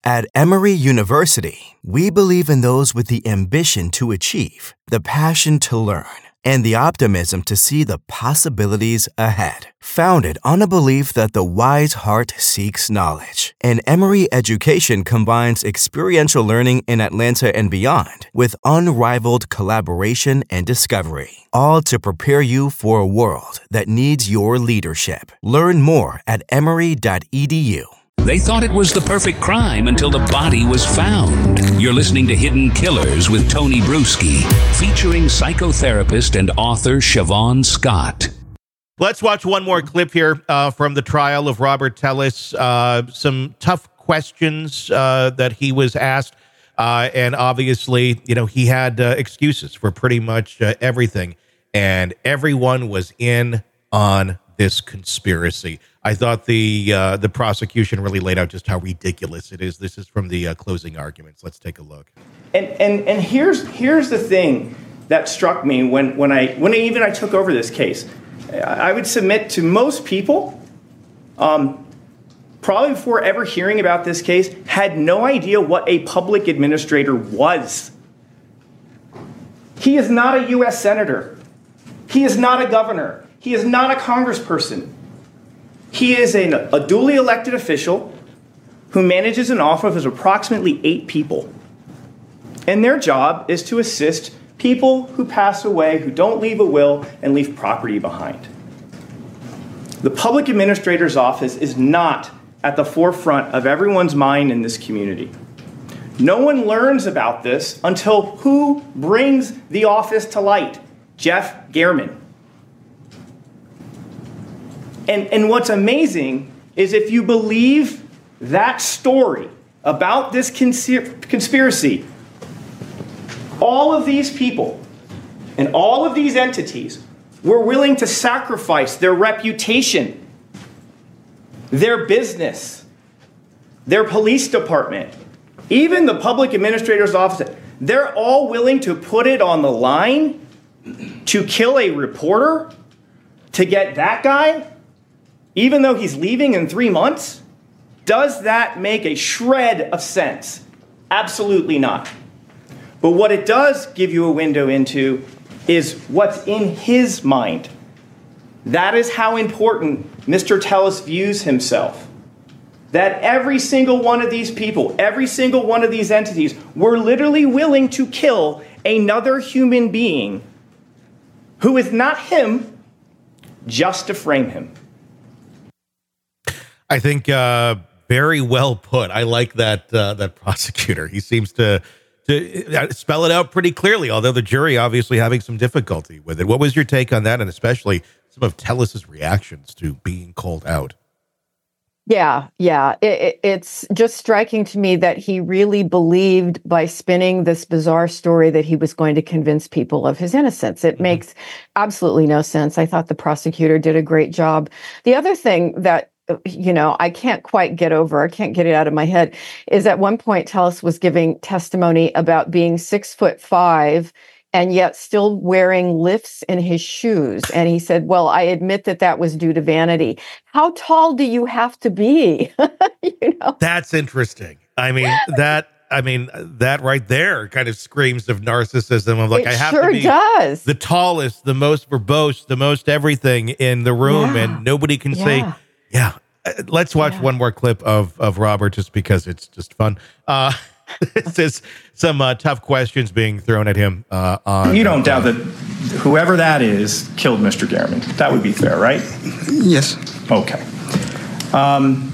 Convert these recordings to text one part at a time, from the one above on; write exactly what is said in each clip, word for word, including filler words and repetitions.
At Emory University, we believe in those with the ambition to achieve, the passion to learn, and the optimism to see the possibilities ahead. Founded on a belief that the wise heart seeks knowledge, and Emory education combines experiential learning in Atlanta and beyond with unrivaled collaboration and discovery, all to prepare you for a world that needs your leadership. Learn more at emory dot e d u. They thought it was the perfect crime until the body was found. You're listening to Hidden Killers with Tony Bruschi, featuring psychotherapist and author Siobhan Scott. Let's watch one more clip here uh, from the trial of Robert Tellis. Uh, some tough questions uh, that he was asked. Uh, and obviously, you know, he had uh, excuses for pretty much uh, everything. And everyone was in on this conspiracy. I thought the uh, the prosecution really laid out just how ridiculous it is. This is from the uh, closing arguments. Let's take a look. And and and here's here's the thing that struck me when when I when I, even I took over this case. I would submit to most people, um, probably before ever hearing about this case, had no idea what a public administrator was. He is not a U S senator. He is not a governor. He is not a congressperson. He is an, a duly elected official who manages an office of approximately eight people. And their job is to assist people who pass away, who don't leave a will and leave property behind. The public administrator's office is not at the forefront of everyone's mind in this community. No one learns about this until who brings the office to light? Jeff German. And, and what's amazing is if you believe that story about this consir- conspiracy, all of these people and all of these entities were willing to sacrifice their reputation, their business, their police department, even the public administrator's office. They're all willing to put it on the line to kill a reporter, to get that guy, even though he's leaving in three months? Does that make a shred of sense? Absolutely not. But what it does give you a window into is what's in his mind. That is how important Mister Tellis views himself. That every single one of these people, every single one of these entities were literally willing to kill another human being who is not him just to frame him. I think uh, very well put. I like that uh, that prosecutor. He seems to to spell it out pretty clearly, although the jury obviously having some difficulty with it. What was your take on that, and especially some of Tellis's reactions to being called out? Yeah, yeah. It, it, it's just striking to me that he really believed by spinning this bizarre story that he was going to convince people of his innocence. It mm-hmm. makes absolutely no sense. I thought the prosecutor did a great job. The other thing that you know, I can't quite get over, I can't get it out of my head, is at one point Tellis was giving testimony about being six foot five and yet still wearing lifts in his shoes. And he said, well, I admit that that was due to vanity. How tall do you have to be? you know? That's interesting. I mean, that, I mean, that right there kind of screams of narcissism of like, it I have sure to be does. the tallest, the most verbose, the most everything in the room. Yeah. And nobody can yeah. say, yeah, let's watch yeah. one more clip of, of Robert just because it's just fun. Uh, this is some uh, tough questions being thrown at him. Uh, on, you don't uh, doubt that whoever that is killed Mister German. That would be fair, right? Yes. Okay. Um,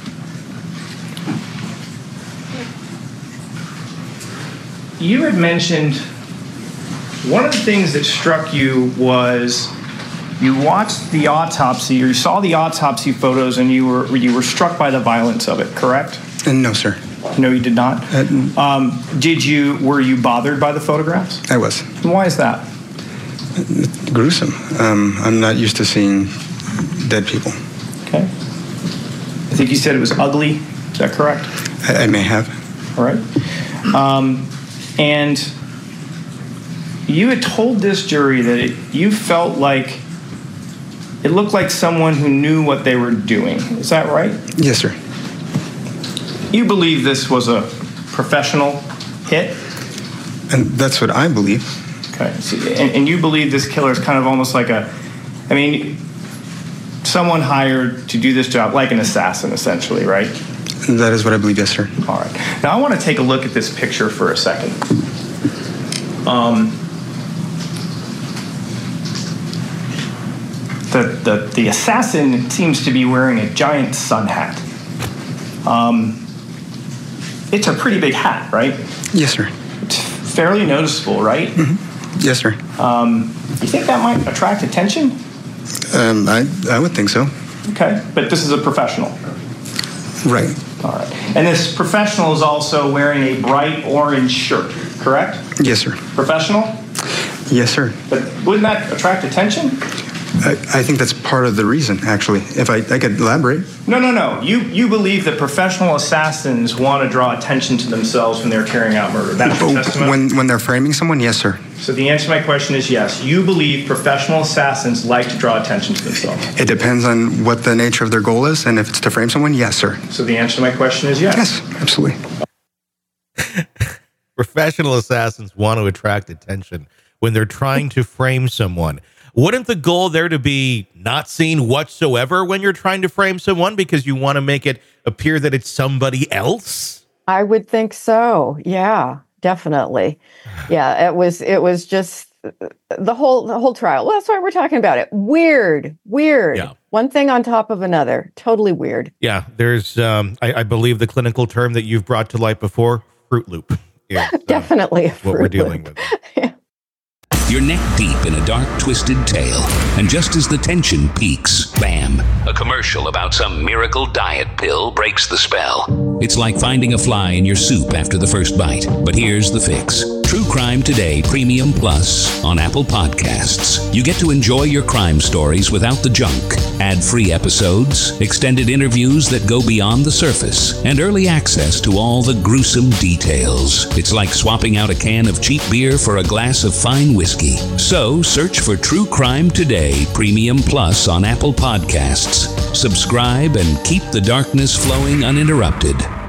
you had mentioned one of the things that struck you was you watched the autopsy, or you saw the autopsy photos, and you were you were struck by the violence of it. Correct? Uh, no, sir. No, you did not. Uh, um, did you? Were you bothered by the photographs? I was. And why is that? It's gruesome. Um, I'm not used to seeing dead people. Okay. I think you said it was ugly. Is that correct? I, I may have. All right. Um, and you had told this jury that it, you felt like it looked like someone who knew what they were doing. Is that right? Yes, sir. You believe this was a professional hit? And that's what I believe. Okay. So, and, and you believe this killer is kind of almost like a, I mean, someone hired to do this job, like an assassin, essentially, right? That is what I believe, yes, sir. All right. Now, I want to take a look at this picture for a second. Um, the, the, the assassin seems to be wearing a giant sun hat. Um, it's a pretty big hat, right? Yes, sir. It's fairly noticeable, right? Mm-hmm. Yes, sir. Um, you think that might attract attention? Um, I, I would think so. Okay, but this is a professional. Right. All right. And this professional is also wearing a bright orange shirt, correct? Yes, sir. Professional? Yes, sir. But wouldn't that attract attention? I, I think that's part of the reason, actually. If I, I could elaborate. No, no, no. You you believe that professional assassins want to draw attention to themselves when they're carrying out murder. That's your testimony? When, when they're framing someone, yes, sir. So the answer to my question is yes. You believe professional assassins like to draw attention to themselves. It depends on what the nature of their goal is, and if it's to frame someone, yes, sir. So the answer to my question is yes. Yes, absolutely. Professional assassins want to attract attention when they're trying to frame someone. Wouldn't the goal there to be not seen whatsoever when you're trying to frame someone because you want to make it appear that it's somebody else? I would think so. Yeah, definitely. Yeah, it was it was just the whole the whole trial. Well, that's why we're talking about it. Weird, weird. Yeah. One thing on top of another. Totally weird. Yeah, there's, um, I, I believe the clinical term that you've brought to light before, Fruit Loop. Is, uh, Definitely what we're dealing with. Yeah. You're neck deep in a dark, twisted tale, and just as the tension peaks, bam, a commercial about some miracle diet pill breaks the spell. It's like finding a fly in your soup after the first bite. But here's the fix. True Crime Today Premium Plus on Apple Podcasts. You get to enjoy your crime stories without the junk. Ad-free episodes, extended interviews that go beyond the surface, and early access to all the gruesome details. It's like swapping out a can of cheap beer for a glass of fine whiskey. So search for True Crime Today Premium Plus on Apple Podcasts. Subscribe and keep the darkness flowing uninterrupted.